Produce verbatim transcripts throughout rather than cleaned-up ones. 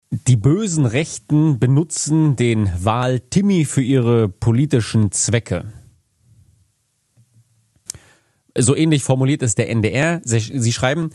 Die bösen Rechten benutzen den Wahl-Timmy für ihre politischen Zwecke. So ähnlich formuliert es der N D R. Sie, sie schreiben,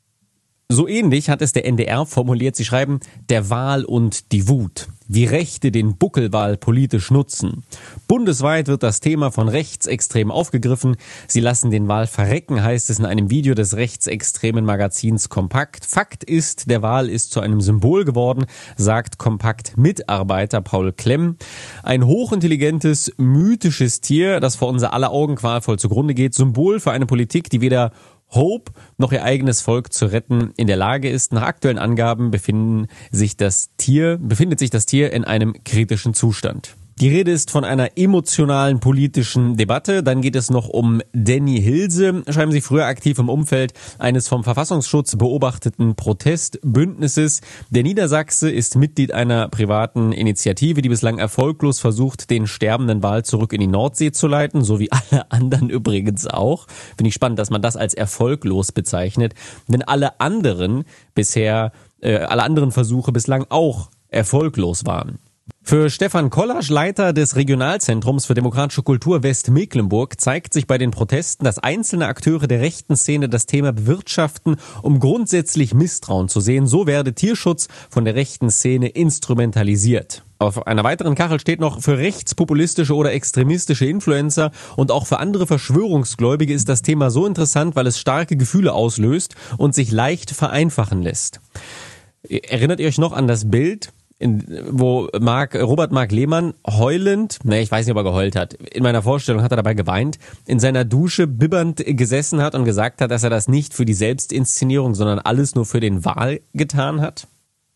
so ähnlich hat es der N D R formuliert. Sie schreiben, der Wahl und die Wut. Wie Rechte den Buckelwal politisch nutzen. Bundesweit wird das Thema von Rechtsextremen aufgegriffen. Sie lassen den Wal verrecken, heißt es in einem Video des rechtsextremen Magazins Kompakt. Fakt ist, der Wal ist zu einem Symbol geworden, sagt Kompakt-Mitarbeiter Paul Klemm. Ein hochintelligentes, mythisches Tier, das vor unser aller Augen qualvoll zugrunde geht. Symbol für eine Politik, die weder Hope noch ihr eigenes Volk zu retten in der Lage ist. Nach aktuellen Angaben befinden sich das Tier, befindet sich das Tier in einem kritischen Zustand. Die Rede ist von einer emotionalen politischen Debatte. Dann geht es noch um Danny Hilse. Schreiben Sie, früher aktiv im Umfeld eines vom Verfassungsschutz beobachteten Protestbündnisses. Der Niedersachse ist Mitglied einer privaten Initiative, die bislang erfolglos versucht, den sterbenden Wal zurück in die Nordsee zu leiten, so wie alle anderen übrigens auch. Finde ich spannend, dass man das als erfolglos bezeichnet, denn alle anderen bisher, äh, alle anderen Versuche bislang auch erfolglos waren. Für Stefan Kollasch, Leiter des Regionalzentrums für demokratische Kultur Westmecklenburg, zeigt sich bei den Protesten, dass einzelne Akteure der rechten Szene das Thema bewirtschaften, um grundsätzlich Misstrauen zu sehen. So werde Tierschutz von der rechten Szene instrumentalisiert. Auf einer weiteren Kachel steht noch, für rechtspopulistische oder extremistische Influencer und auch für andere Verschwörungsgläubige ist das Thema so interessant, weil es starke Gefühle auslöst und sich leicht vereinfachen lässt. Erinnert ihr euch noch an das Bild, In, wo Marc, Robert Marc Lehmann heulend, ne, ich weiß nicht, ob er geheult hat, in meiner Vorstellung hat er dabei geweint, in seiner Dusche bibbernd gesessen hat und gesagt hat, dass er das nicht für die Selbstinszenierung, sondern alles nur für den Wahl getan hat?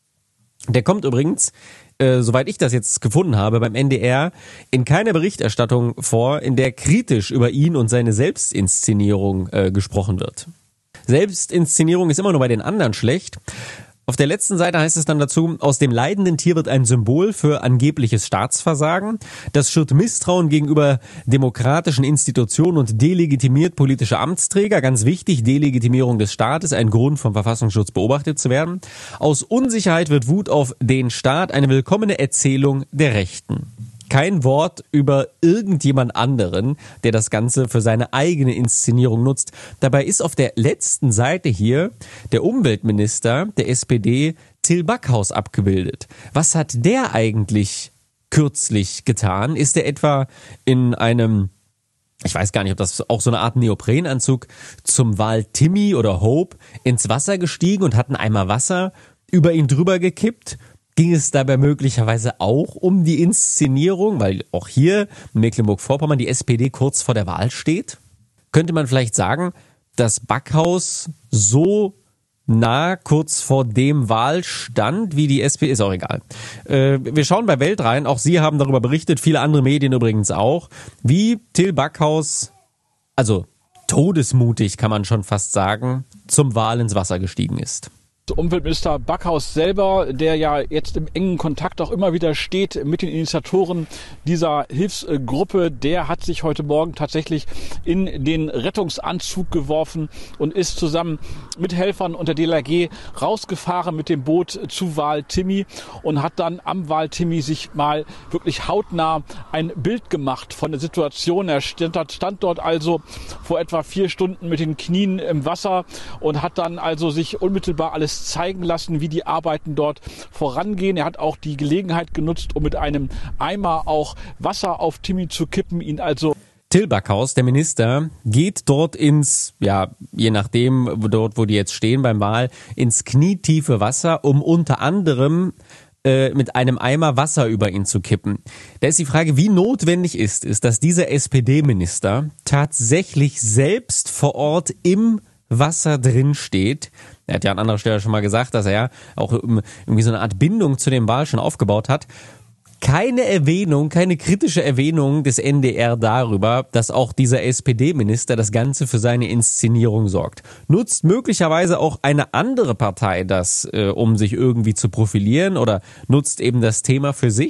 Der kommt übrigens, äh, soweit ich das jetzt gefunden habe, beim N D R in keiner Berichterstattung vor, in der kritisch über ihn und seine Selbstinszenierung äh, gesprochen wird. Selbstinszenierung ist immer nur bei den anderen schlecht. Auf der letzten Seite heißt es dann dazu, aus dem leidenden Tier wird ein Symbol für angebliches Staatsversagen. Das schürt Misstrauen gegenüber demokratischen Institutionen und delegitimiert politische Amtsträger. Ganz wichtig, Delegitimierung des Staates, ein Grund vom Verfassungsschutz beobachtet zu werden. Aus Unsicherheit wird Wut auf den Staat eine willkommene Erzählung der Rechten. Kein Wort über irgendjemand anderen, der das Ganze für seine eigene Inszenierung nutzt. Dabei ist auf der letzten Seite hier der Umweltminister der S P D, Till Backhaus, abgebildet. Was hat der eigentlich kürzlich getan? Ist er etwa in einem, ich weiß gar nicht, ob das auch so eine Art Neoprenanzug, zum Wal Timmy oder Hope ins Wasser gestiegen und hat einen Eimer Wasser über ihn drüber gekippt? Ging es dabei möglicherweise auch um die Inszenierung, weil auch hier in Mecklenburg-Vorpommern die S P D kurz vor der Wahl steht? Könnte man vielleicht sagen, dass Backhaus so nah kurz vor dem Wahlstand wie die S P D, ist auch egal. Äh, wir schauen bei Welt rein, auch Sie haben darüber berichtet, viele andere Medien übrigens auch, wie Till Backhaus, also todesmutig kann man schon fast sagen, zum Wal ins Wasser gestiegen ist. Umweltminister Backhaus selber, der ja jetzt im engen Kontakt auch immer wieder steht mit den Initiatoren dieser Hilfsgruppe, der hat sich heute Morgen tatsächlich in den Rettungsanzug geworfen und ist zusammen mit Helfern und der D L R G rausgefahren mit dem Boot zu Wal Timmy und hat dann am Wal Timmy sich mal wirklich hautnah ein Bild gemacht von der Situation. Er stand, stand dort also vor etwa vier Stunden mit den Knien im Wasser und hat dann also sich unmittelbar alles zeigen lassen, wie die Arbeiten dort vorangehen. Er hat auch die Gelegenheit genutzt, um mit einem Eimer auch Wasser auf Timmy zu kippen, ihn also Till Backhaus, der Minister, geht dort ins, ja, je nachdem, wo dort, wo die jetzt stehen beim Wal, ins knietiefe Wasser, um unter anderem äh, mit einem Eimer Wasser über ihn zu kippen. Da ist die Frage, wie notwendig ist es, dass dieser S P D-Minister tatsächlich selbst vor Ort im Wasser drin steht. Er hat ja an anderer Stelle schon mal gesagt, dass er auch irgendwie so eine Art Bindung zu dem Wal schon aufgebaut hat. Keine Erwähnung, keine kritische Erwähnung des N D R darüber, dass auch dieser S P D-Minister das Ganze für seine Inszenierung sorgt. Nutzt möglicherweise auch eine andere Partei das, äh, um sich irgendwie zu profilieren, oder nutzt eben das Thema für sich?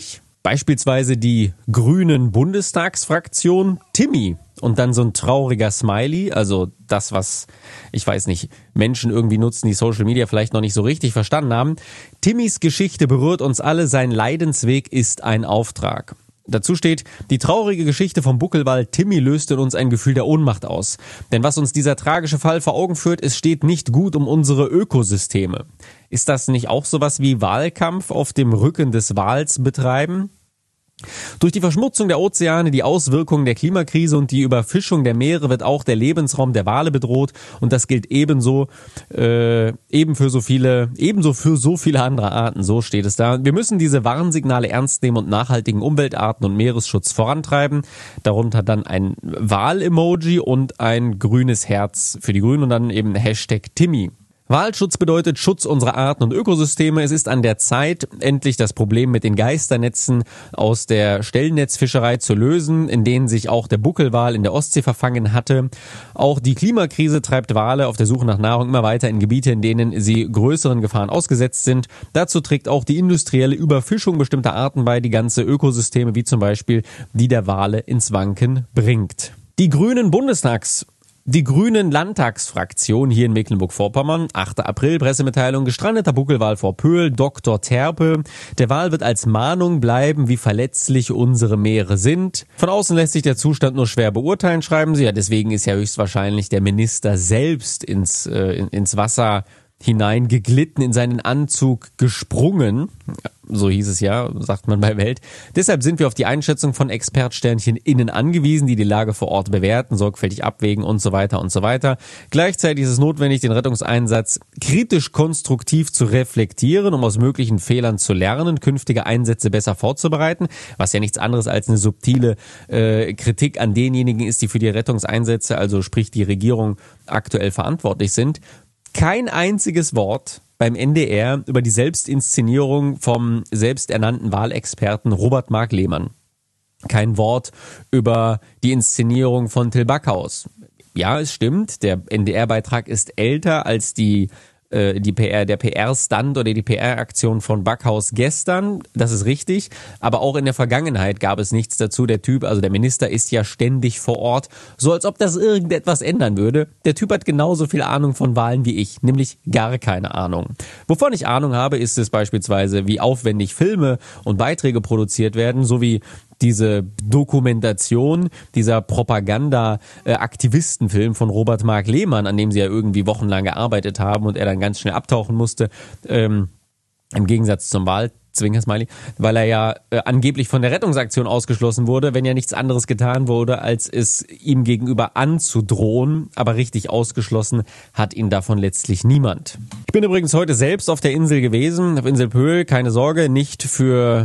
Beispielsweise die grünen Bundestagsfraktion Timmy und dann so ein trauriger Smiley, also das, was, ich weiß nicht, Menschen irgendwie nutzen, die Social Media vielleicht noch nicht so richtig verstanden haben. Timmys Geschichte berührt uns alle, sein Leidensweg ist ein Auftrag. Dazu steht, die traurige Geschichte vom Buckelwal Timmy löst in uns ein Gefühl der Ohnmacht aus. Denn was uns dieser tragische Fall vor Augen führt, es steht nicht gut um unsere Ökosysteme. Ist das nicht auch sowas wie Wahlkampf auf dem Rücken des Wals betreiben? Durch die Verschmutzung der Ozeane, die Auswirkungen der Klimakrise und die Überfischung der Meere wird auch der Lebensraum der Wale bedroht und das gilt ebenso äh, eben für so viele ebenso für so viele andere Arten, so steht es da. Wir müssen diese Warnsignale ernst nehmen und nachhaltigen Umweltarten und Meeresschutz vorantreiben. Darunter dann ein Wal-Emoji und ein grünes Herz für die Grünen und dann eben Hashtag Timmy. Walschutz bedeutet Schutz unserer Arten und Ökosysteme. Es ist an der Zeit, endlich das Problem mit den Geisternetzen aus der Stellnetzfischerei zu lösen, in denen sich auch der Buckelwal in der Ostsee verfangen hatte. Auch die Klimakrise treibt Wale auf der Suche nach Nahrung immer weiter in Gebiete, in denen sie größeren Gefahren ausgesetzt sind. Dazu trägt auch die industrielle Überfischung bestimmter Arten bei, die ganze Ökosysteme, wie zum Beispiel die der Wale, ins Wanken bringt. Die grünen Bundestags Die Grünen Landtagsfraktion hier in Mecklenburg-Vorpommern, achter April, Pressemitteilung, gestrandeter Buckelwal vor Pöhl, Doktor Terpe. Der Wal wird als Mahnung bleiben, wie verletzlich unsere Meere sind. Von außen lässt sich der Zustand nur schwer beurteilen, schreiben sie. Ja, deswegen ist ja höchstwahrscheinlich der Minister selbst ins, äh, in, ins Wasser hineingeglitten, in seinen Anzug gesprungen. So hieß es ja, sagt man bei Welt. Deshalb sind wir auf die Einschätzung von Expertsternchen innen angewiesen, die die Lage vor Ort bewerten, sorgfältig abwägen und so weiter und so weiter. Gleichzeitig ist es notwendig, den Rettungseinsatz kritisch konstruktiv zu reflektieren, um aus möglichen Fehlern zu lernen, künftige Einsätze besser vorzubereiten, was ja nichts anderes als eine subtile äh, Kritik an denjenigen ist, die für die Rettungseinsätze, also sprich die Regierung, aktuell verantwortlich sind. Kein einziges Wort beim N D R über die Selbstinszenierung vom selbsternannten Wahlexperten Robert Mark Lehmann. Kein Wort über die Inszenierung von Till Backhaus. Ja, es stimmt, der N D R-Beitrag ist älter als die die P R, der P R-Stunt oder die P R-Aktion von Backhaus gestern, das ist richtig, aber auch in der Vergangenheit gab es nichts dazu. Der Typ, also der Minister, ist ja ständig vor Ort, so als ob das irgendetwas ändern würde. Der Typ hat genauso viel Ahnung von Wahlen wie ich, nämlich gar keine Ahnung. Wovon ich Ahnung habe, ist es beispielsweise, wie aufwendig Filme und Beiträge produziert werden, sowie diese Dokumentation, dieser Propaganda-Aktivistenfilm von Robert Mark Lehmann, an dem sie ja irgendwie wochenlang gearbeitet haben und er dann ganz schnell abtauchen musste, ähm, im Gegensatz zum Wahl. Zwinker-Smiley, weil er ja äh, angeblich von der Rettungsaktion ausgeschlossen wurde, wenn ja nichts anderes getan wurde, als es ihm gegenüber anzudrohen, aber richtig ausgeschlossen hat ihn davon letztlich niemand. Ich bin übrigens heute selbst auf der Insel gewesen, auf Insel Pöhl, keine Sorge, nicht für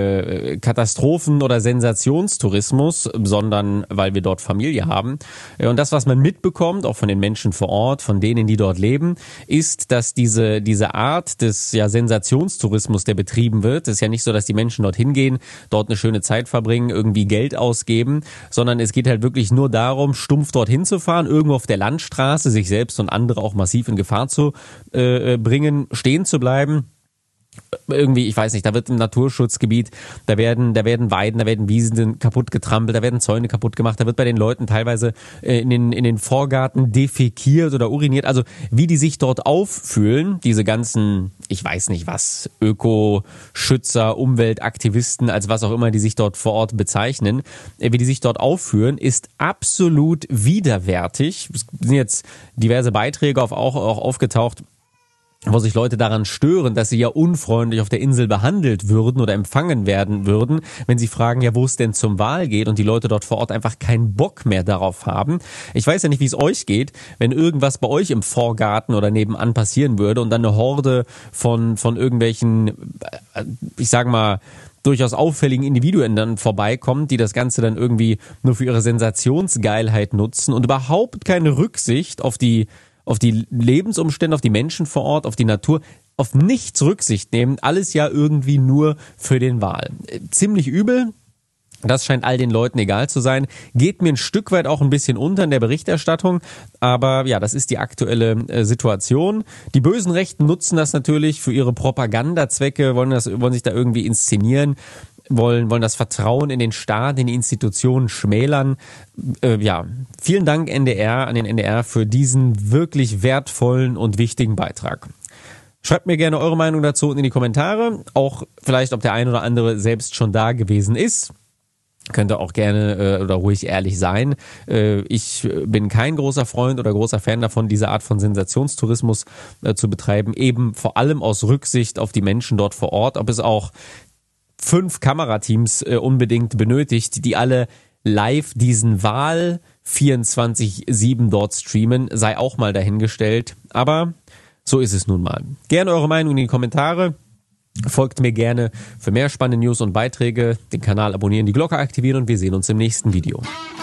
äh, Katastrophen- oder Sensationstourismus, sondern weil wir dort Familie haben. Und das, was man mitbekommt, auch von den Menschen vor Ort, von denen, die dort leben, ist, dass diese, diese Art des ja, Sensationstourismus, der betrieben wird. Es ist ja nicht so, dass die Menschen dorthin gehen, dort eine schöne Zeit verbringen, irgendwie Geld ausgeben, sondern es geht halt wirklich nur darum, stumpf dorthin zu fahren, irgendwo auf der Landstraße, sich selbst und andere auch massiv in Gefahr zu äh, bringen, stehen zu bleiben. Irgendwie, ich weiß nicht, da wird im Naturschutzgebiet, da werden, da werden Weiden, da werden Wiesen kaputt getrampelt, da werden Zäune kaputt gemacht, da wird bei den Leuten teilweise in den, in den Vorgarten defekiert oder uriniert. Also wie die sich dort auffühlen, diese ganzen, ich weiß nicht was, Ökoschützer, Umweltaktivisten, als was auch immer, die sich dort vor Ort bezeichnen, wie die sich dort aufführen, ist absolut widerwärtig. Es sind jetzt diverse Beiträge auf, auch, auch aufgetaucht, wo sich Leute daran stören, dass sie ja unfreundlich auf der Insel behandelt würden oder empfangen werden würden, wenn sie fragen, ja, wo es denn zum Wahl geht und die Leute dort vor Ort einfach keinen Bock mehr darauf haben. Ich weiß ja nicht, wie es euch geht, wenn irgendwas bei euch im Vorgarten oder nebenan passieren würde und dann eine Horde von, von irgendwelchen, ich sag mal, durchaus auffälligen Individuen dann vorbeikommt, die das Ganze dann irgendwie nur für ihre Sensationsgeilheit nutzen und überhaupt keine Rücksicht auf die auf die Lebensumstände, auf die Menschen vor Ort, auf die Natur, auf nichts Rücksicht nehmen. Alles ja irgendwie nur für den Wal. Ziemlich übel. Das scheint all den Leuten egal zu sein. Geht mir ein Stück weit auch ein bisschen unter in der Berichterstattung. Aber ja, das ist die aktuelle äh, Situation. Die bösen Rechten nutzen das natürlich für ihre Propagandazwecke, wollen das, wollen sich da irgendwie inszenieren. wollen, wollen das Vertrauen in den Staat, in die Institutionen schmälern. Äh, ja, vielen Dank N D R, an den N D R für diesen wirklich wertvollen und wichtigen Beitrag. Schreibt mir gerne eure Meinung dazu in die Kommentare. Auch vielleicht, ob der ein oder andere selbst schon da gewesen ist. Könnt ihr auch gerne äh, oder ruhig ehrlich sein. Äh, ich bin kein großer Freund oder großer Fan davon, diese Art von Sensationstourismus äh, zu betreiben. Eben vor allem aus Rücksicht auf die Menschen dort vor Ort. Ob es auch fünf Kamerateams äh, unbedingt benötigt, die alle live diesen Wahl vierundzwanzig sieben dort streamen, sei auch mal dahingestellt. Aber so ist es nun mal. Gerne eure Meinung in die Kommentare. Folgt mir gerne für mehr spannende News und Beiträge, den Kanal abonnieren, die Glocke aktivieren und wir sehen uns im nächsten Video.